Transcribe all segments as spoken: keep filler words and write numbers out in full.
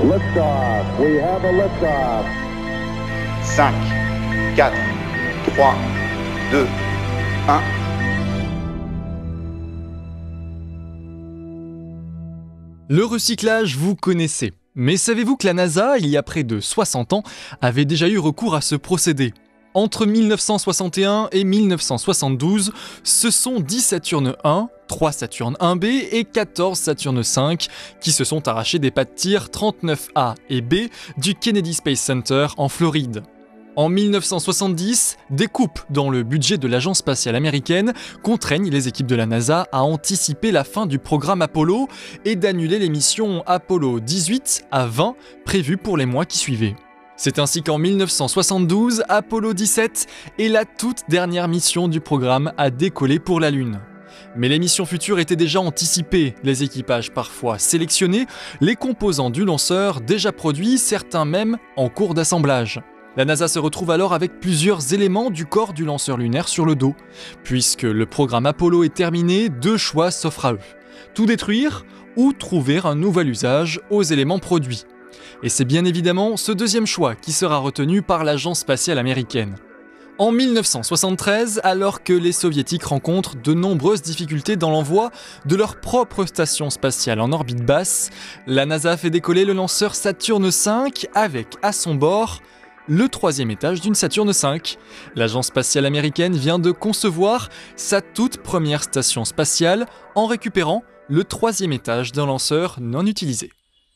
Liftoff. We have a liftoff. cinq, quatre, trois, deux, un. Le recyclage, vous connaissez. Mais savez-vous que la NASA, il y a près de soixante ans, avait déjà eu recours à ce procédé ? Entre mille neuf cent soixante et un et mille neuf cent soixante-douze, ce sont dix Saturne un, trois Saturne un B et quatorze Saturne cinq qui se sont arrachés des pas de tir trente-neuf A et B du Kennedy Space Center en Floride. En mille neuf cent soixante-dix, des coupes dans le budget de l'agence spatiale américaine contraignent les équipes de la NASA à anticiper la fin du programme Apollo et d'annuler les missions Apollo dix-huit à vingt prévues pour les mois qui suivaient. C'est ainsi qu'en mille neuf cent soixante-douze, Apollo dix-sept est la toute dernière mission du programme à décoller pour la Lune. Mais les missions futures étaient déjà anticipées, les équipages parfois sélectionnés, les composants du lanceur déjà produits, certains même en cours d'assemblage. La NASA se retrouve alors avec plusieurs éléments du corps du lanceur lunaire sur le dos. Puisque le programme Apollo est terminé, deux choix s'offrent à eux. Tout détruire ou trouver un nouvel usage aux éléments produits. Et c'est bien évidemment ce deuxième choix qui sera retenu par l'agence spatiale américaine. En mille neuf cent soixante-treize, alors que les soviétiques rencontrent de nombreuses difficultés dans l'envoi de leur propre station spatiale en orbite basse, la NASA fait décoller le lanceur Saturne cinq avec à son bord le troisième étage d'une Saturne cinq. L'agence spatiale américaine vient de concevoir sa toute première station spatiale en récupérant le troisième étage d'un lanceur non utilisé.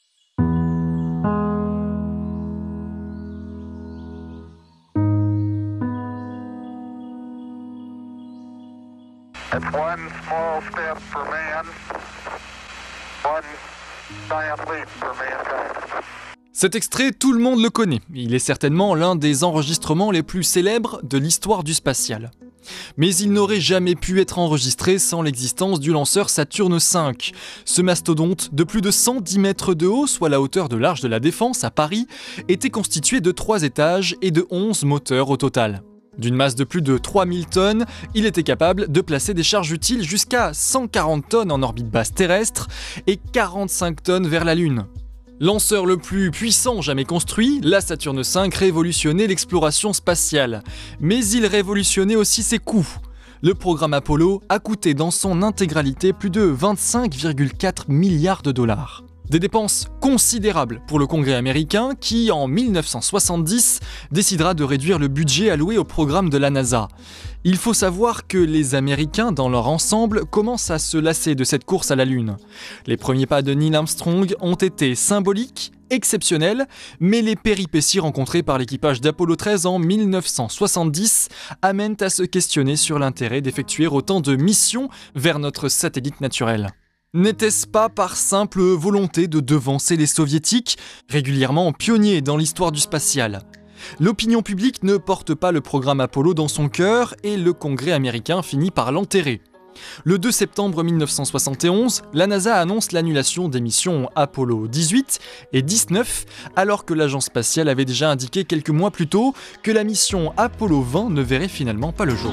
It's one small step for man, one giant leap for mankind. Cet extrait, tout le monde le connaît. Il est certainement l'un des enregistrements les plus célèbres de l'histoire du spatial. Mais il n'aurait jamais pu être enregistré sans l'existence du lanceur Saturne cinq. Ce mastodonte de plus de cent dix mètres de haut, soit la hauteur de l'Arche de la Défense à Paris, était constitué de trois étages et de onze moteurs au total. D'une masse de plus de trois mille tonnes, il était capable de placer des charges utiles jusqu'à cent quarante tonnes en orbite basse terrestre et quarante-cinq tonnes vers la Lune. Lanceur le plus puissant jamais construit, la Saturne cinq révolutionnait l'exploration spatiale. Mais il révolutionnait aussi ses coûts. Le programme Apollo a coûté dans son intégralité plus de vingt-cinq virgule quatre milliards de dollars. Des dépenses considérables pour le Congrès américain qui, en mille neuf cent soixante-dix, décidera de réduire le budget alloué au programme de la NASA. Il faut savoir que les Américains, dans leur ensemble, commencent à se lasser de cette course à la Lune. Les premiers pas de Neil Armstrong ont été symboliques, exceptionnels, mais les péripéties rencontrées par l'équipage d'Apollo treize en mille neuf cent soixante-dix amènent à se questionner sur l'intérêt d'effectuer autant de missions vers notre satellite naturel. N'était-ce pas par simple volonté de devancer les soviétiques, régulièrement pionniers dans l'histoire du spatial ? L'opinion publique ne porte pas le programme Apollo dans son cœur et le Congrès américain finit par l'enterrer. Le deux septembre mille neuf cent soixante et onze, la NASA annonce l'annulation des missions Apollo dix-huit et dix-neuf, alors que l'agence spatiale avait déjà indiqué quelques mois plus tôt que la mission Apollo vingt ne verrait finalement pas le jour.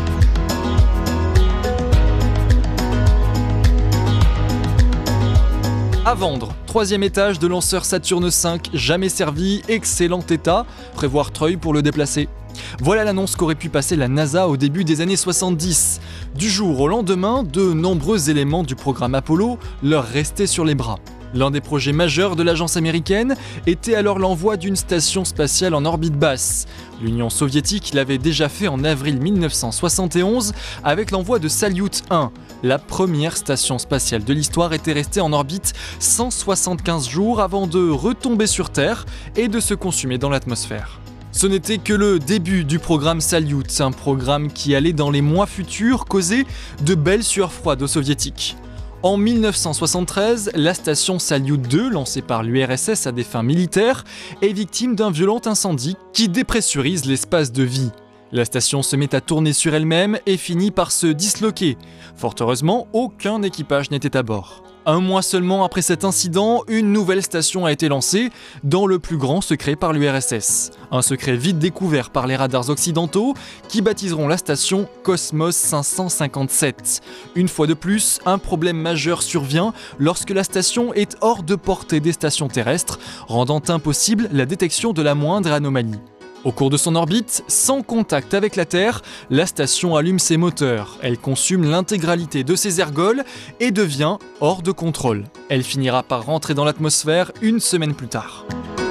À vendre, troisième étage de lanceur Saturne cinq, jamais servi, excellent état, prévoir treuil pour le déplacer. Voilà l'annonce qu'aurait pu passer la NASA au début des années soixante-dix. Du jour au lendemain, de nombreux éléments du programme Apollo leur restaient sur les bras. L'un des projets majeurs de l'agence américaine était alors l'envoi d'une station spatiale en orbite basse. L'Union soviétique l'avait déjà fait en avril mille neuf cent soixante et onze avec l'envoi de Salyut un. La première station spatiale de l'histoire était restée en orbite cent soixante-quinze jours avant de retomber sur Terre et de se consumer dans l'atmosphère. Ce n'était que le début du programme Salyut, un programme qui allait dans les mois futurs causer de belles sueurs froides aux soviétiques. En mille neuf cent soixante-treize, la station Salyut deux, lancée par l'U R S S à des fins militaires, est victime d'un violent incendie qui dépressurise l'espace de vie. La station se met à tourner sur elle-même et finit par se disloquer. Fort heureusement, aucun équipage n'était à bord. Un mois seulement après cet incident, une nouvelle station a été lancée, dans le plus grand secret par l'U R S S. Un secret vite découvert par les radars occidentaux, qui baptiseront la station Cosmos cinq cent cinquante-sept. Une fois de plus, un problème majeur survient lorsque la station est hors de portée des stations terrestres, rendant impossible la détection de la moindre anomalie. Au cours de son orbite, sans contact avec la Terre, la station allume ses moteurs. Elle consume l'intégralité de ses ergols et devient hors de contrôle. Elle finira par rentrer dans l'atmosphère une semaine plus tard.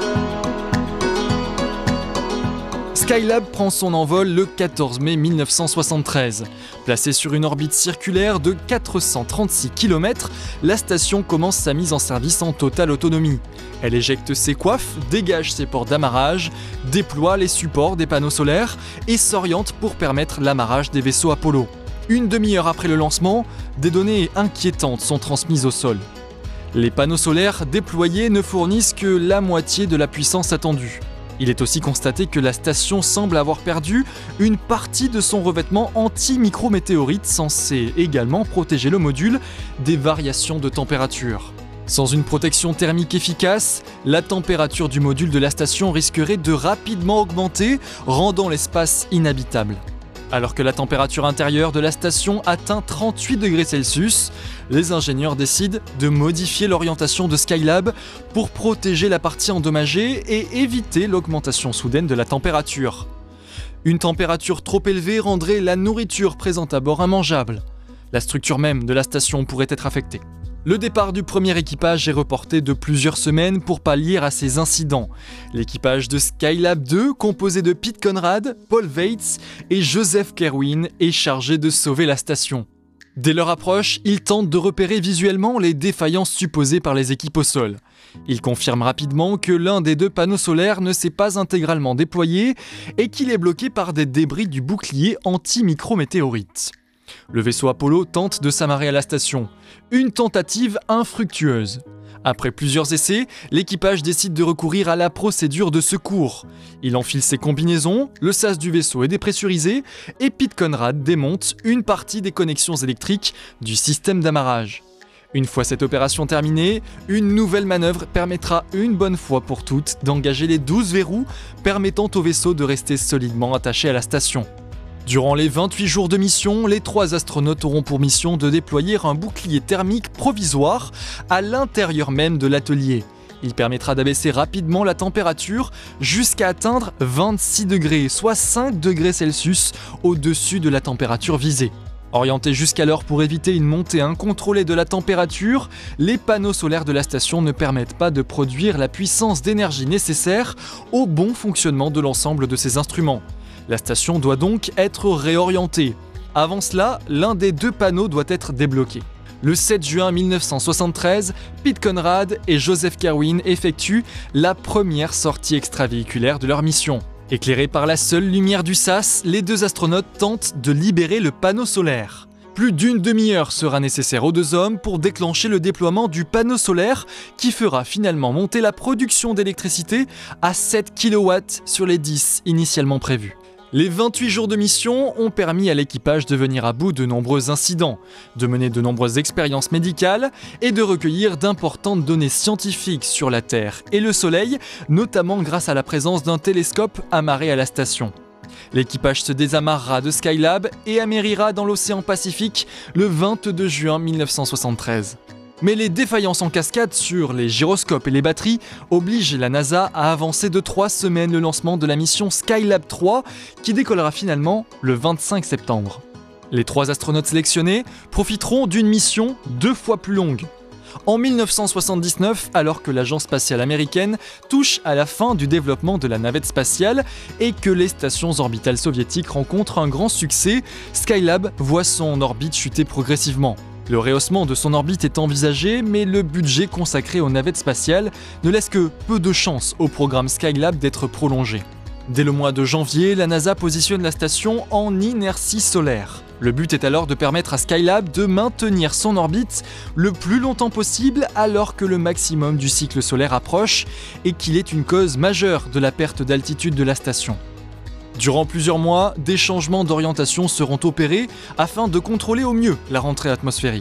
Skylab prend son envol le quatorze mai mille neuf cent soixante-treize. Placée sur une orbite circulaire de quatre cent trente-six kilomètres, la station commence sa mise en service en totale autonomie. Elle éjecte ses coiffes, dégage ses ports d'amarrage, déploie les supports des panneaux solaires et s'oriente pour permettre l'amarrage des vaisseaux Apollo. Une demi-heure après le lancement, des données inquiétantes sont transmises au sol. Les panneaux solaires déployés ne fournissent que la moitié de la puissance attendue. Il est aussi constaté que la station semble avoir perdu une partie de son revêtement anti-micrométéorite censé également protéger le module des variations de température. Sans une protection thermique efficace, la température du module de la station risquerait de rapidement augmenter, rendant l'espace inhabitable. Alors que la température intérieure de la station atteint trente-huit degrés Celsius, les ingénieurs décident de modifier l'orientation de Skylab pour protéger la partie endommagée et éviter l'augmentation soudaine de la température. Une température trop élevée rendrait la nourriture présente à bord immangeable. La structure même de la station pourrait être affectée. Le départ du premier équipage est reporté de plusieurs semaines pour pallier à ces incidents. L'équipage de Skylab deux, composé de Pete Conrad, Paul Weitz et Joseph Kerwin, est chargé de sauver la station. Dès leur approche, ils tentent de repérer visuellement les défaillances supposées par les équipes au sol. Ils confirment rapidement que l'un des deux panneaux solaires ne s'est pas intégralement déployé et qu'il est bloqué par des débris du bouclier anti-micrométéorite. Le vaisseau Apollo tente de s'amarrer à la station. Une tentative infructueuse. Après plusieurs essais, l'équipage décide de recourir à la procédure de secours. Il enfile ses combinaisons, le sas du vaisseau est dépressurisé et Pete Conrad démonte une partie des connexions électriques du système d'amarrage. Une fois cette opération terminée, une nouvelle manœuvre permettra une bonne fois pour toutes d'engager les douze verrous permettant au vaisseau de rester solidement attaché à la station. Durant les vingt-huit jours de mission, les trois astronautes auront pour mission de déployer un bouclier thermique provisoire à l'intérieur même de l'atelier. Il permettra d'abaisser rapidement la température jusqu'à atteindre vingt-six degrés, soit cinq degrés Celsius au-dessus de la température visée. Orientés jusqu'alors pour éviter une montée incontrôlée de la température, les panneaux solaires de la station ne permettent pas de produire la puissance d'énergie nécessaire au bon fonctionnement de l'ensemble de ces instruments. La station doit donc être réorientée. Avant cela, l'un des deux panneaux doit être débloqué. Le sept juin mille neuf cent soixante-treize, Pete Conrad et Joseph Kerwin effectuent la première sortie extravéhiculaire de leur mission. Éclairés par la seule lumière du sas, les deux astronautes tentent de libérer le panneau solaire. Plus d'une demi-heure sera nécessaire aux deux hommes pour déclencher le déploiement du panneau solaire qui fera finalement monter la production d'électricité à sept kilowatts sur les dix initialement prévus. Les vingt-huit jours de mission ont permis à l'équipage de venir à bout de nombreux incidents, de mener de nombreuses expériences médicales et de recueillir d'importantes données scientifiques sur la Terre et le Soleil, notamment grâce à la présence d'un télescope amarré à la station. L'équipage se désamarrera de Skylab et amérira dans l'océan Pacifique le vingt-deux juin mille neuf cent soixante-treize. Mais les défaillances en cascade sur les gyroscopes et les batteries obligent la NASA à avancer de trois semaines le lancement de la mission Skylab trois qui décollera finalement le vingt-cinq septembre. Les trois astronautes sélectionnés profiteront d'une mission deux fois plus longue. En mille neuf cent soixante-dix-neuf, alors que l'agence spatiale américaine touche à la fin du développement de la navette spatiale et que les stations orbitales soviétiques rencontrent un grand succès, Skylab voit son orbite chuter progressivement. Le rehaussement de son orbite est envisagé, mais le budget consacré aux navettes spatiales ne laisse que peu de chances au programme Skylab d'être prolongé. Dès le mois de janvier, la NASA positionne la station en inertie solaire. Le but est alors de permettre à Skylab de maintenir son orbite le plus longtemps possible alors que le maximum du cycle solaire approche et qu'il est une cause majeure de la perte d'altitude de la station. Durant plusieurs mois, des changements d'orientation seront opérés afin de contrôler au mieux la rentrée atmosphérique.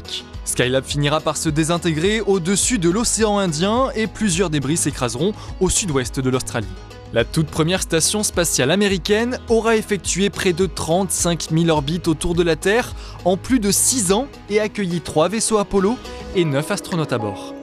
Skylab finira par se désintégrer au-dessus de l'océan Indien et plusieurs débris s'écraseront au sud-ouest de l'Australie. La toute première station spatiale américaine aura effectué près de trente-cinq mille orbites autour de la Terre en plus de six ans et accueilli trois vaisseaux Apollo et neuf astronautes à bord.